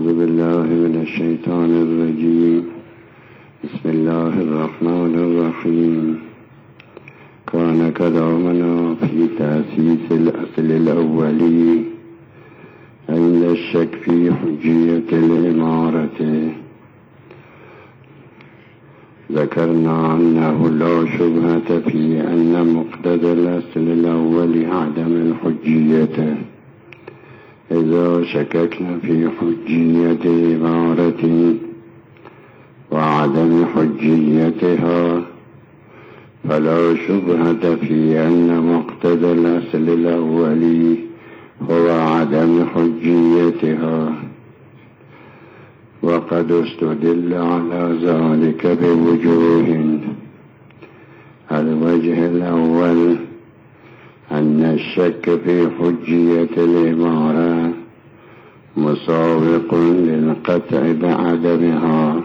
أعوذ بالله من الشيطان الرجيم. بسم الله الرحمن الرحيم. كان كلامنا في تأسيس الأصل الأولي عند الشك في حجية الإمارة. ذكرنا أنه لا شبهة في أن مقتضى الأصل الأول عدم الحجية. إذا شككنا في حجية إمارة وعدم حجيتها فلا شبهة في أن مقتضى الأصل الأولي هو عدم حجيتها. وقد استدل على ذلك بوجوه. الوجه الأول أن الشك في حجية الإمارة مساوق للقطع بعدمها.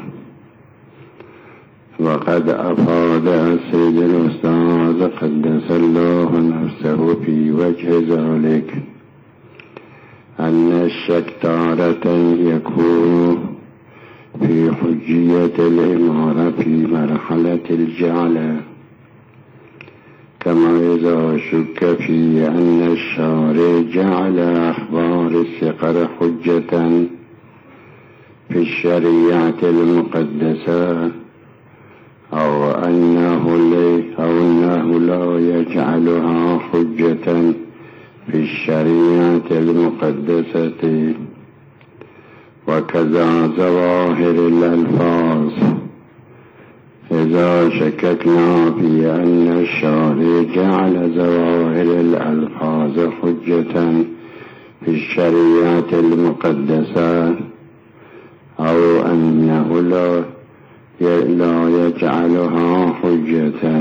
وقد أفاد السيد الأستاذ قدس الله نفسه في وجه ذلك أن الشك تارة يكون في حجية الإمارة في مرحلة الجعل، كما إذا شك في أن الشارع جعل أخبار الثقة حجة في الشريعة المقدسة أو أنه لا يجعلها حجة في الشريعة المقدسة. وكذا ظواهر الألفاظ. إذا شككنا في أن الشارع جعل ظواهر الألفاظ حجة في الشريعة المقدسة أو أنه لا يجعلها حجة،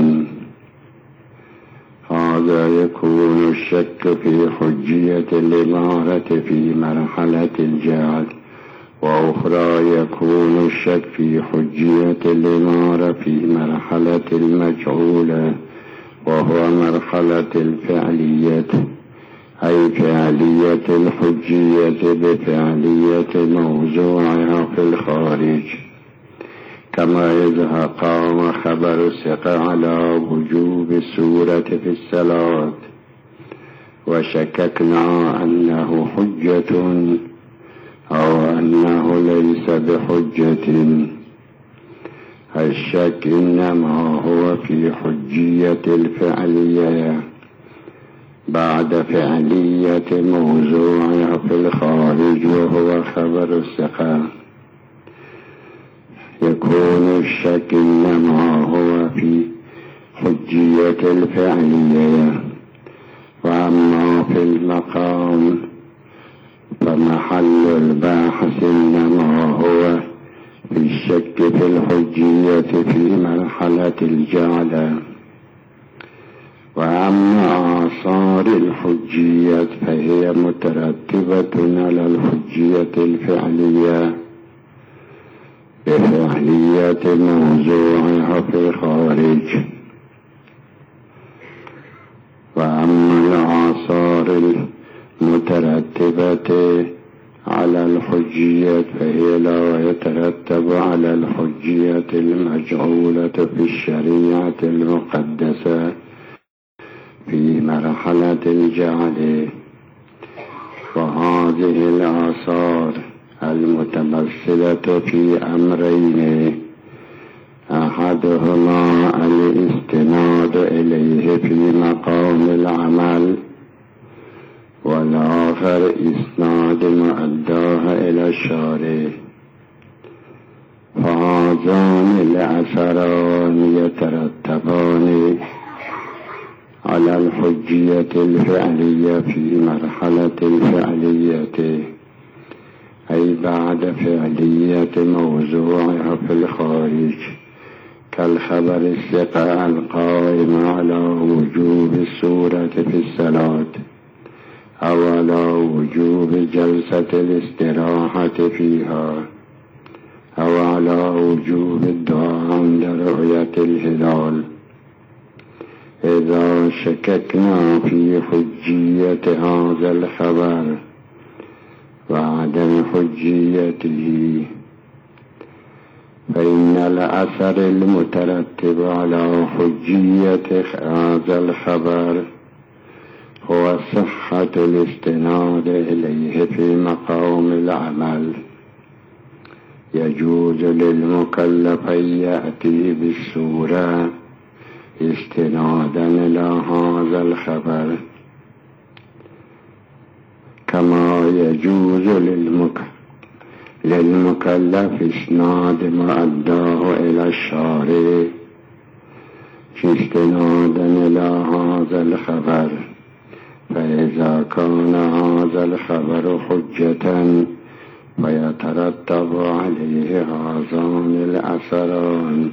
هذا يكون الشك في حجية الإمارة في مرحلة الجعل. وأخرى يكون الشك في حجية الإمارة في مرحلة المجهولة، وهو مرحلة الفعلية، أي فعلية الحجية بفعلية موضوعها في الخارج. كما إذا قام خبر الثقة على وجوب السورة في الصلاة وشككنا أنه حجة أو أنه ليس بحجة. الشك إنما هو في حجية الفعلية بعد فعلية موضوعها في الخارج، وهو خبر الثقة. يكون الشك إنما هو في حجية الفعلية. وأما في المقام فمحل الباحث إنما هو في الشك في الحجية في مرحلة الجعل. وأما آثار الحجية فهي مترتبة على الحجية الفعلية بفعلية موضوعها في الخارج. وأما الآثار المترتبة على الحجية فهي لا يترتب على الحجية المجعولة في الشريعة المقدسة في مرحلة الجعل. وهذه الآثار المتمثلة في أمرين: أحدهما الاستناد إليه في مقام العمل، والآخر إسناد مؤداها إلى الشارع. فهذان الأثران يترتبان على الحجية الفعلية في مرحلة الفعلية، أي بعد فعلية موضوعها في الخارج، كالخبر الثقة القائم على وجوب السورة في الصلاة أو على وجوب جلسة الاستراحة فيها أو على وجوب الدعاء عند رؤية الهلال. إذا شككنا في حجية هذا الخبر وعدم حجيته، فإن الأثر المترتب على حجية هذا الخبر هو صحة الاستناد إليه في مقام العمل. يجوز للمكلف أن يأتي بالصورة استنادا إلى هذا الخبر، كما يجوز للمكلف إسناد ما أداه إلى الشارع استنادا إلى هذا الخبر. فإذا كان هذا الخبر حجة فيترتب عليه هذان الأثران،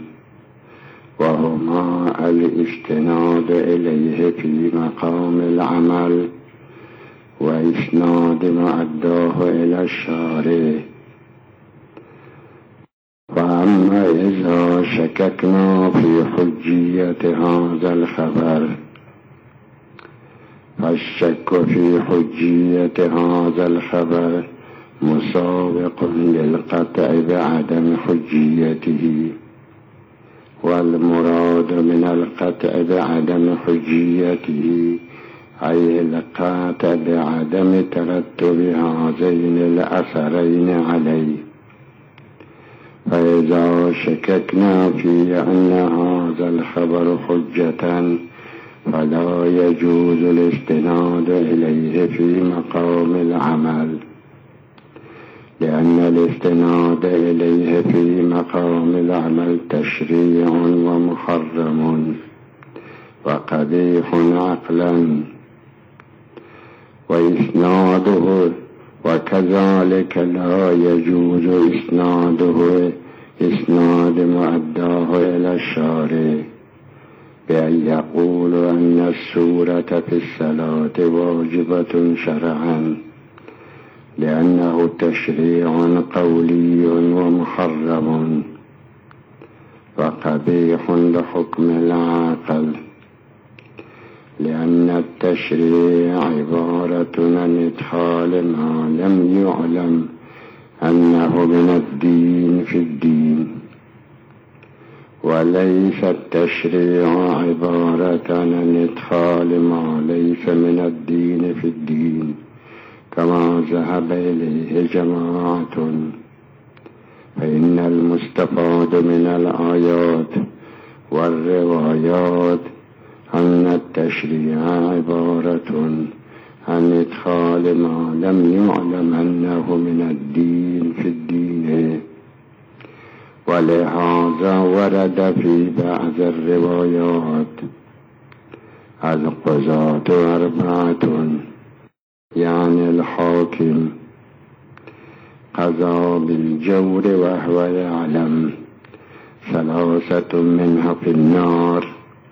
وهما الاستناد إليه في مقام العمل وإسناد ما أداه إلى الشارع. وأما إذا شككنا في حجية هذا الخبر فالشك في حجية هذا الخبر مسابق للقطع بعدم حجيته، والمراد من القطع بعدم حجيته أي القطع بعدم ترتب هذين الأثرين عليه. فإذا شككنا في أن هذا الخبر حجة فلا يجوز الاستناد إليه في مقام العمل، لأن الاستناد إليه في مقام العمل تشريع ومحرم وقبيح عقلا، وإسناده وكذلك لا يجوز إسناد ما أداه إلى الشارع بأن يقول أن السورة في الصلاة واجبة شرعا، لأنه تشريع قولي ومحرم وقبيح لحكم العقل، لأن التشريع عبارة عن إدخال ما لم يعلم أنه من الدين في الدين، وليس التشريع عبارة عن إدخال ما ليس من الدين في الدين كما ذهب إليه جماعة. فإن المستفاد من الآيات والروايات أن التشريع عبارة عن إدخال ما لم يعلم أنه من الدين في الدين، ولهذا ورد في بعض الروايات القضاة 4 يعني الحاكم قضى بالجور وهو يعلم 3 منها في النار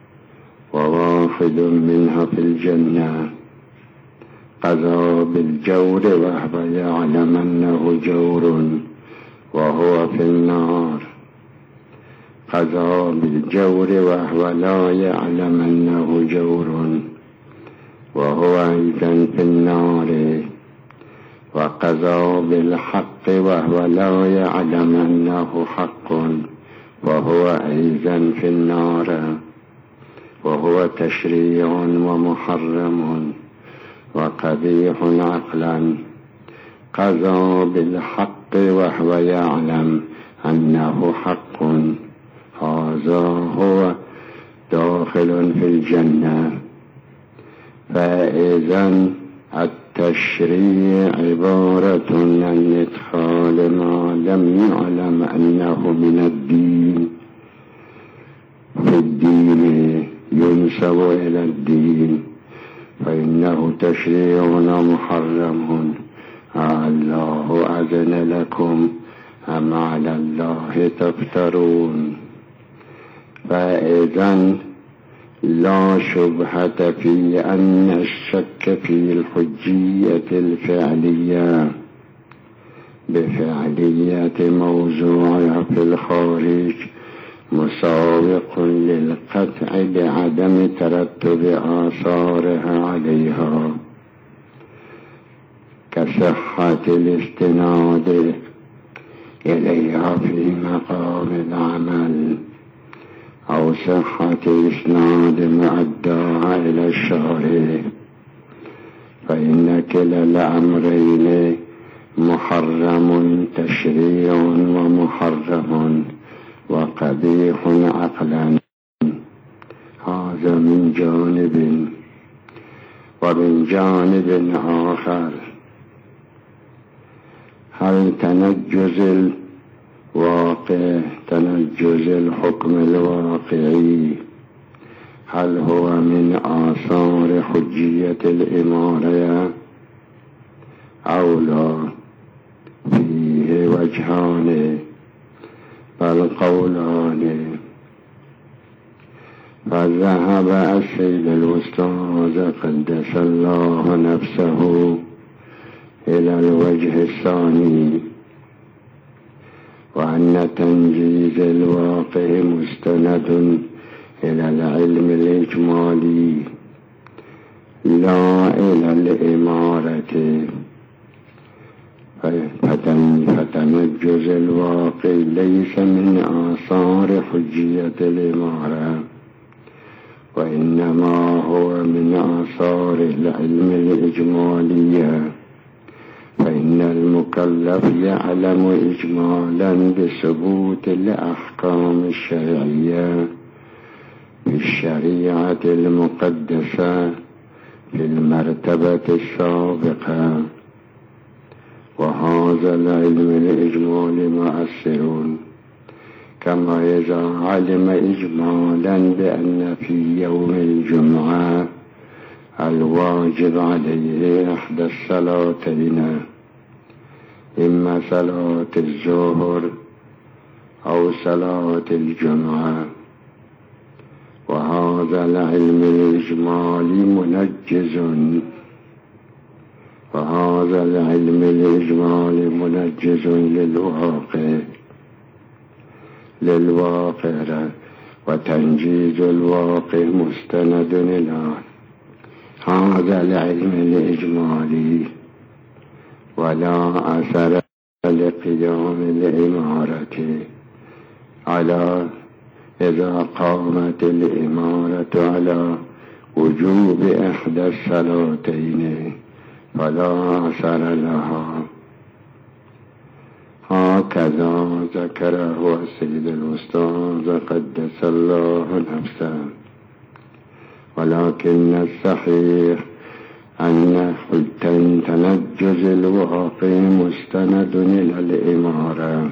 و1 منها في الجنة. قضى بالجور وهو يعلم أنه جور وهو في النار، قضى بالجور وهو لا يعلم أنه جور وهو أيضا في النار، وقضى بالحق وهو لا يعلم أنه حق وهو أيضا في النار، وهو تشريع ومحرم وقبيح عقلا. قضى بالحق وهو يعلم أنه حق، هذا هو داخل في الجنة. فإذا التشريع عبارة عن إدخال ما لم يعلم أنه من الدين في الدين ينسب إلى الدين، فإنه تشريع محرم. الله أذن لكم أم على الله تفترون؟ فإذا لا شبهة في أن الشك في الحجية الفعلية بفعلية موضوعها في الخارج مساوق للقطع بعدم ترتب آثارها عليها، كصحة صحة الاستناد إليها في مقام العمل أو صحة إسناد مؤداها إلى الشارع، فإن كلا الأمرين محرم تشريع ومحرم وقبيح عقلا. هذا من جانب. ومن جانب آخر، هل تنجز الحكم الواقعي هل هو من آثار حجية الإمارة أو لا؟ فيه وجهان بل قولان. فذهب السيد الأستاذ قدس الله نفسه إلى الوجه الثاني، وأن تنجيز الواقع مستند إلى العلم الإجمالي لا إلى الإمارة. فتنجز الواقع ليس من آثار حجية الإمارة، وإنما هو من آثار العلم الإجمالية. فإن المكلف يعلم إجمالا بثبوت الأحكام الشرعية في الشريعة المقدسة في المرتبة السابقة، وهذا العلم الإجمالي مؤثر. كما إذا علم إجمالا بأن في يوم الجمعة الواجب عليه إحدى الصلاتين، إما صلاة الظهر أو صلاة الجمعة، وهذا العلم الإجمالي منجز للواقع، وتنجيز الواقع مستند إلى هذا العلم الإجمالي، ولا أثر لقيام الإمارة على إذا قامت الإمارة على وجوب إحدى الصلاتين فلا أثر لها. هكذا ذكره السيد الأستاذ قدس الله نفسه. ولكن الصحيح أن تنجز الواقع مستند إلى الإمارة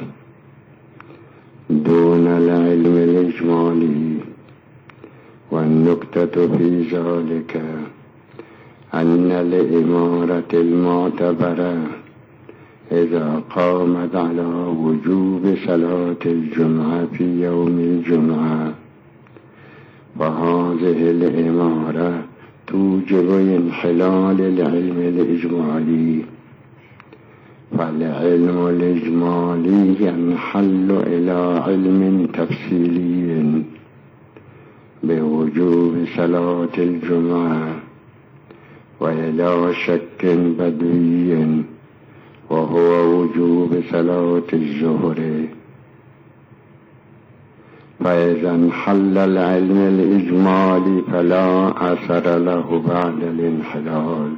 دون العلم الإجمالي. والنكتة في ذلك أن الإمارة المعتبرة إذا قامت على وجوب صلاة الجمعة في يوم الجمعة، فهذه الإمارة توجب انحلال العلم الإجمالي، فالعلم الإجمالي ينحل إلى علم تفصيلي بوجوب صلاة الجمعة، وإلى شك بدوي وهو وجوب صلاة الظهر. فإذا انحل العلم الإجمالي فلا أثر له بعد الانحلال،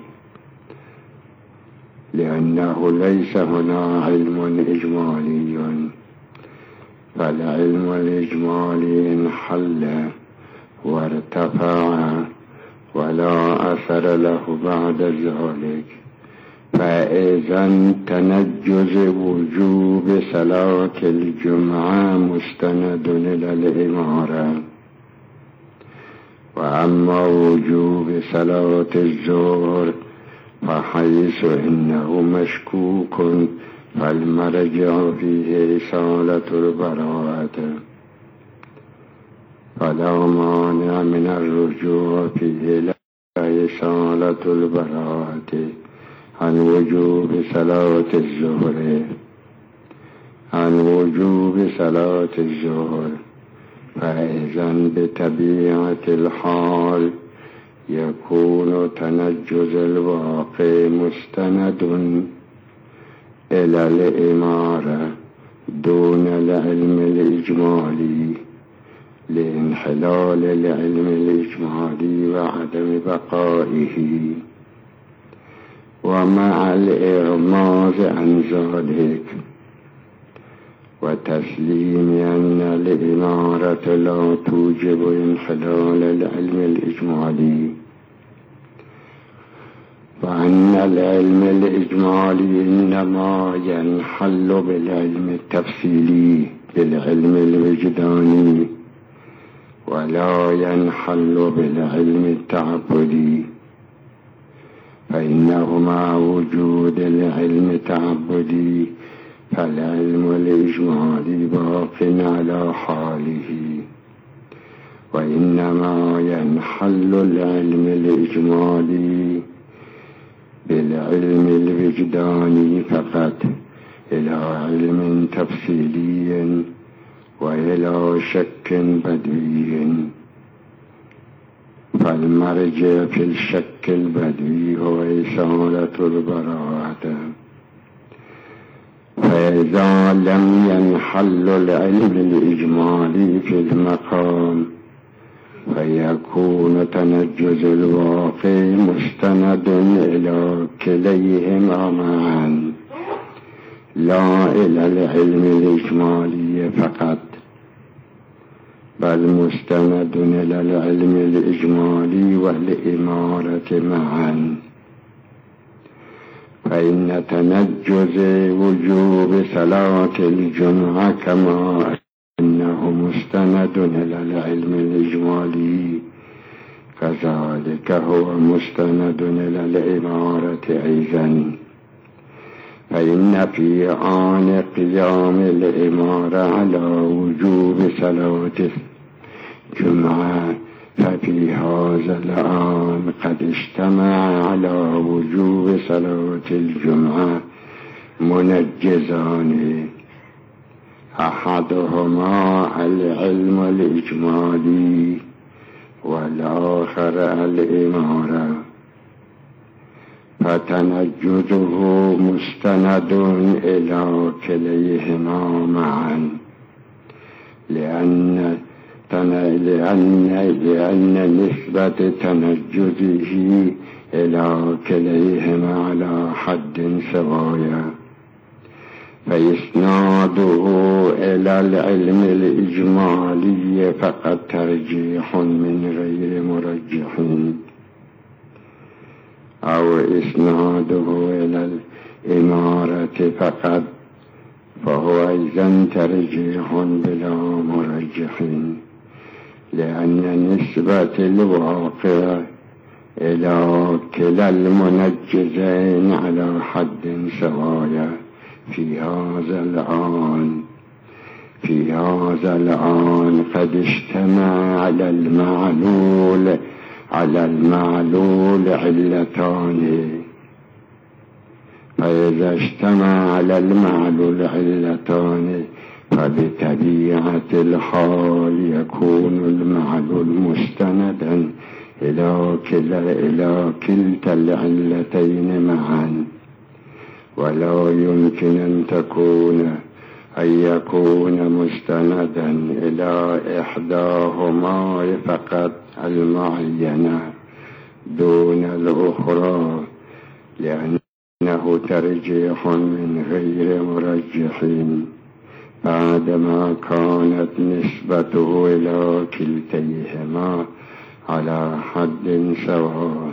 لأنه ليس هنا علم إجمالي، فالعلم الإجمالي انحل وارتفع ولا أثر له بعد ذلك. فإذا تنجز وجوب صلاة الجمعة مستند إلى الإمارة، وأما وجوب صلاة الظهر فحيث إنه مشكوك فالمرجع فيه إصالة البراءة، فلا مانع من الرجوع فيه إلى إصالة البراءة عن وجوب صلاة الظهر. فإذا بطبيعة الحال يكون تنجز الواقع مستند إلى الإمارة دون العلم الإجمالي لانحلال العلم الإجمالي وعدم بقائه، ومع الإغماض عن ذلك وتسليم أن الإمارة لا توجب انحلال العلم الإجمالي، وأن العلم الإجمالي إنما ينحل بالعلم التفصيلي بالعلم الوجداني، ولا ينحل بالعلم التعبدي، فإنه مع وجود العلم التعبدي فالعلم الإجمالي باق على حاله، وإنما ينحل العلم الإجمالي بالعلم الوجداني فقط إلى علم تفصيلي وإلى شك بدوي، فالمرجع في الشك البدوي هو إزالة البراءة. فإذا لم ينحل العلم الإجمالي في المقام فيكون تنجز الواقع مستند إلى كليهما معا، لا إلى العلم الإجمالي فقط، بل مستند إلى العلم الإجمالي والإمارة معا. فإن تنجز وجوب صلاة الجمعة كما أنه مستند إلى العلم الإجمالي كذلك هو مستند إلى الإمارة أيضا. فإن في آن قيام الإمارة على وجوب صلاة الجمعة ففي هذا الآن قد اجتمع على وجوب صلاة الجمعة منجزان، أحدهما العلم الإجمالي والآخر الإمارة، فتنجده مستند إلى كليهما معا، لأن نسبة تنجده إلى كليهما على حد سوايا، فإسناده إلى العلم الإجمالي فقط ترجيح من غير مرجح، أو إسناده إلى الإمارة فقط فهو أيضا ترجيح بلا مرجح، لأن نسبة الواقع إلى كلا المنجزين على حد سوايا في هذا الآن قد اجتمع على المعلول علتان، فإذا اجتمع على المعلول علتان فبطبيعة الحال يكون المعلول مستندا إلى كلتا العلتين معا، ولا يمكن أن يكون مستندا إلى إحداهما فقط المعينة دون الأخرى، لأنه ترجيح من غير مرجح بعدما كانت نسبته إلى كلتيهما على حد سواء.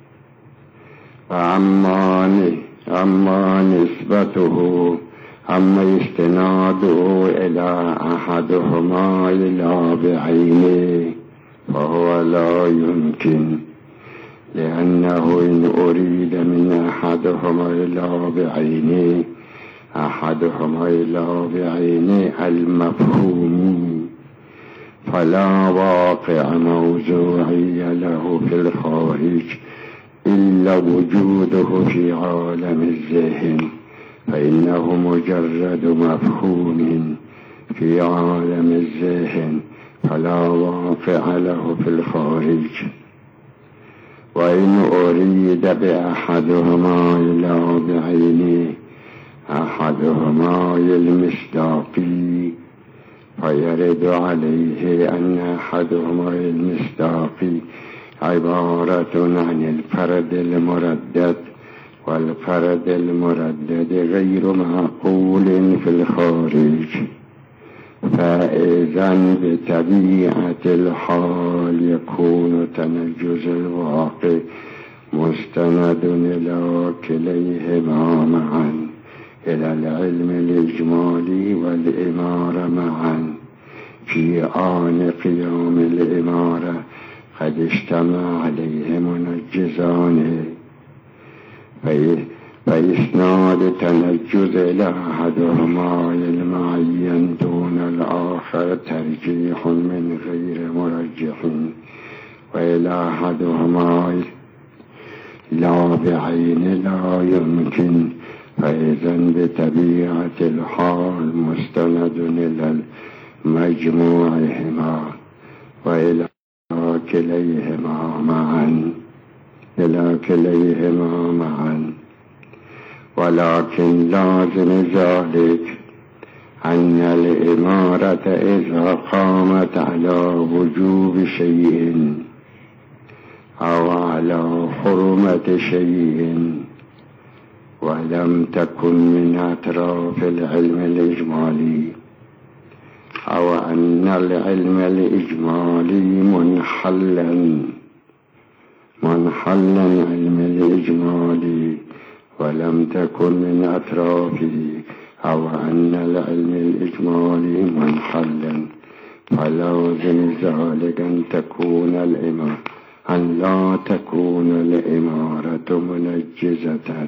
أما استناده إلى أحدهما إلى بعينه فهو لا يمكن، لأنه إن أريد من أحدهما إلى بعينه المفهوم فلا واقع موضوعي له في الخارج إلا وجوده في عالم الذهن، فإنه مجرد مفهوم في عالم الذهن فلا واقع له في الخارج. وإن أريد بأحدهما إلى بعينه أحدهما المصداقي، فيرد عليه أن أحدهما المصداقي عبارة عن الفرد المردد، والفرد المردد غير معقول في الخارج، فإذا بطبيعة الحال يكون تنجز الواقع مستند إلى كليهما معا، إلى العلم الإجمالي والإمارة معا، في آن قيام الإمارة قد اجتمع عليه منجزان، فإسناد تنجز إلى أحدهما المعين دون الآخر ترجيح من غير مرجح، وإلى أحدهما لا بعين لا يمكن، فإذا بطبيعة الحال مستند إلى مجموعهما وإلى كليهما معا، ولكن لازم ذلك أن الإمارة إذا قامت على وجوب شيء أو على حرمة شيء ولم تكن من أطراف العلم الإجمالي، أو أن العلم الإجمالي منحلا علم الإجمالي ولم تكن من أطرافه، أو أن العلم الإجمالي منحلا، فلازم ذلك أن لا تكون الإمارة منجزة،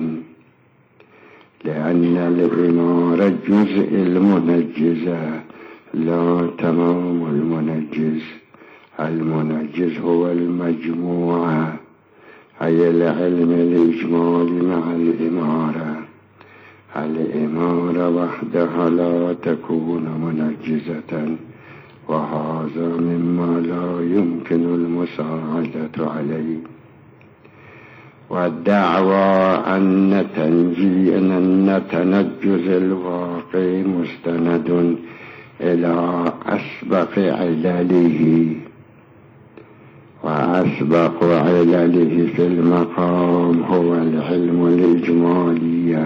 لأن الإمارة جزء المنجزة لا تمام المنجز. المنجز هو المجموعة، أي العلم الإجمالي مع الإمارة وحدها لا تكون منجزة، وهذا مما لا يمكن المساعدة عليه. والدعوى أن تنجز الواقع مستند إلى أسبق علله، وأسبق علله في المقام هو العلم الإجمالي.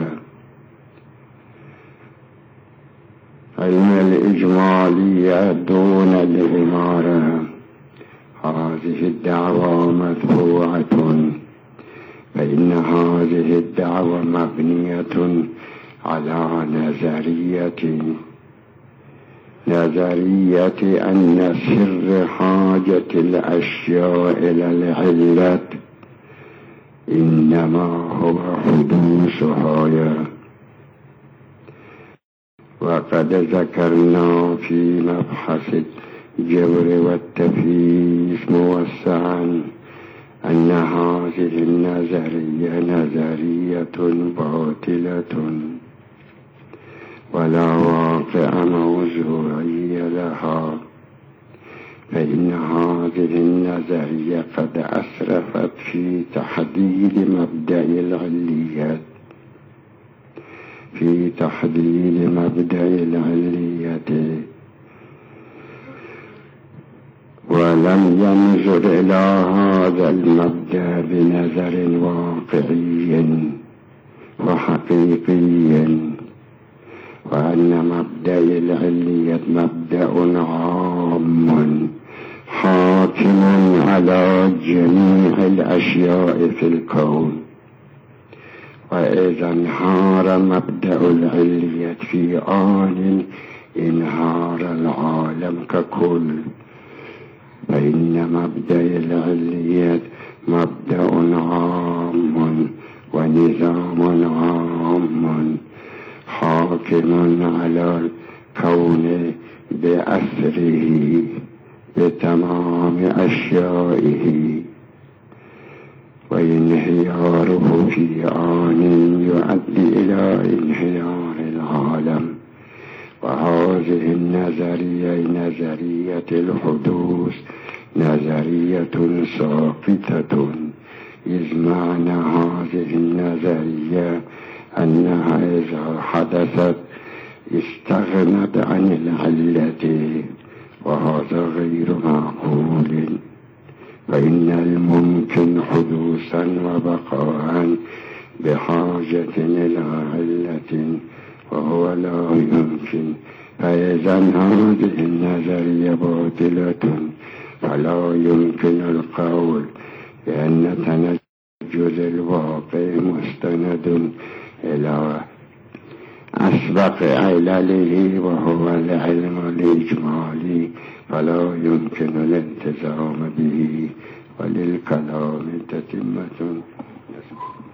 علم الإجمالية دون الإمارة، هذه الدعوة مدفوعة، فإن هذه الدعوة مبنية على نظرية أن سر حاجة الأشياء إلى العلة إنما هو حدوثها. وقد ذكرنا في مبحث الجبر والتفييف موسعا أن هذه النظرية نظرية باطلة ولا واقع موضوعي لها، فإن هذه النظرية قد أسرفت في تحديد مبدأ العلية، ولم ينظر إلى هذا المبدأ بنظر واقعي وحقيقي، وأن مبدأ العلية مبدأ عام حاكم على جميع الأشياء في الكون. وإذا انهار مبدأ العلية في آن انهار العالم ككل، فإن مبدأ العلية مبدأ عام ونظام عام حاكم على الكون بأسره بتمام أشيائه، وانهياره في آن يؤدي إلى انهيار العالم. وهذه النظرية نظرية الحدوث نظرية ساقطة، إذ معنى هذه النظرية أنها إذا حدثت استغنت عن العلة، وهذا غير معقول، فإن الممكن حدوثا وبقاء بحاجة إلى علة، وهو لا يمكن. فإذا هذه النظرية باطلة، فلا يمكن القول بأن تنجز الواقع مستند إلى أسبق علله، وهو العلم الإجمالي، فلا يمكن الالتزام به، وللكلام تتمة.